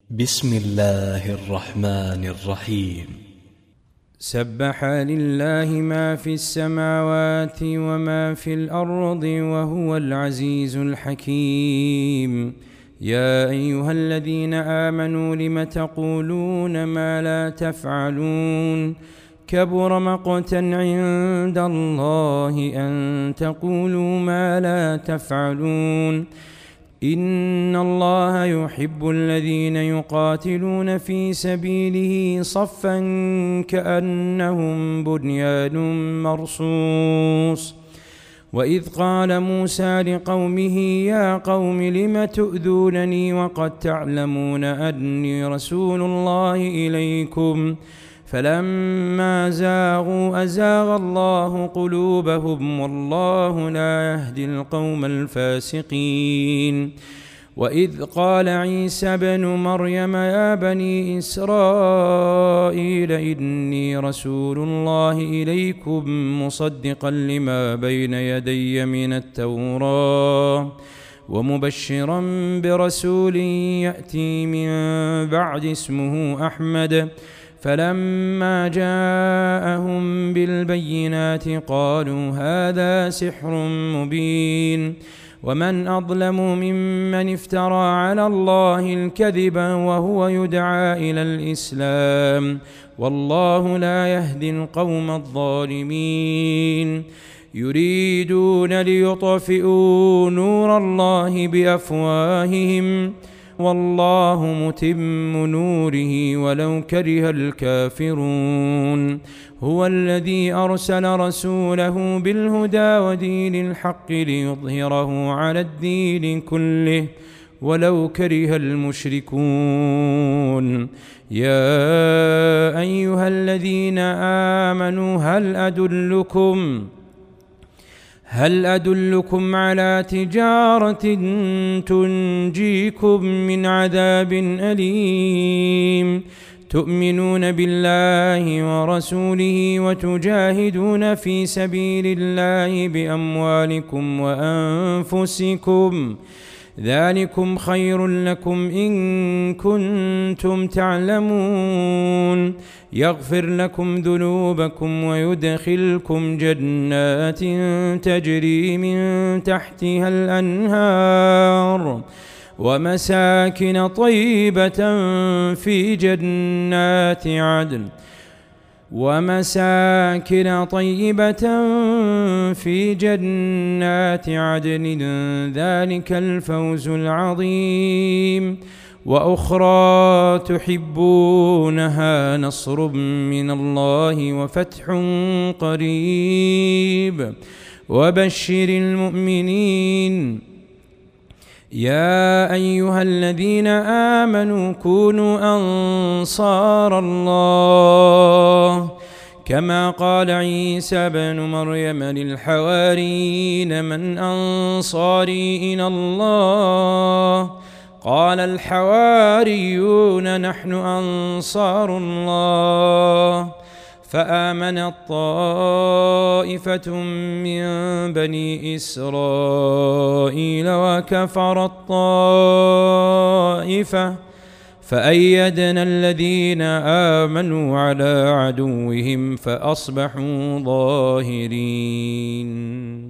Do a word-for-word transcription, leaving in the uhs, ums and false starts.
بسم الله الرحمن الرحيم. سبح لله ما في السماوات وما في الأرض وهو العزيز الحكيم. يا أيها الذين آمنوا لم تقولون ما لا تفعلون كبر مقتا عند الله أن تقولوا ما لا تفعلون. إن الله يحب الذين يقاتلون في سبيله صفا كأنهم بنيان مرصوص. وإذ قال موسى لقومه يا قوم لم تؤذونني وقد تعلمون أني رسول الله إليكم فلما زاغوا أزاغ الله قلوبهم والله لا يهدي القوم الفاسقين. وإذ قال عيسى ابن مريم يا بني إسرائيل إني رسول الله إليكم مصدقا لما بين يدي من التوراة ومبشرا برسول يأتي من بعد اسمه أحمد. فلما جاءهم بالبينات قالوا هذا سحر مبين. ومن أظلم ممن افترى على الله الكذب وهو يدعى إلى الإسلام والله لا يهدي القوم الظالمين. يريدون ليطفئوا نور الله بأفواههم والله متم نوره ولو كره الكافرون. هو الذي أرسل رسوله بالهدى ودين الحق ليظهره على الدين كله ولو كره المشركون. يا أيها الذين آمنوا هل أدلكم هل أدلكم على تجارة تنجيكم من عذاب أليم تؤمنون بالله ورسوله وتجاهدون في سبيل الله بأموالكم وأنفسكم ذلكم خير لكم إن كنتم تعلمون. يغفر لكم ذنوبكم ويدخلكم جنات تجري من تحتها الأنهار ومساكن طيبة في جنات عدن ومساكن طيبة في جنات عدن ذلك الفوز العظيم. وأخرى تحبونها نصر من الله وفتح قريب وبشر المؤمنين. يا أيها الذين آمنوا كونوا أنصار الله كما قال عيسى ابن مريم للحواريين من أنصاري إلى الله قال الحواريون نحن أنصار الله. فآمنت طائفة من بني إسرائيل وكفرت طائفة فأيدنا الذين آمنوا على عدوهم فأصبحوا ظاهرين.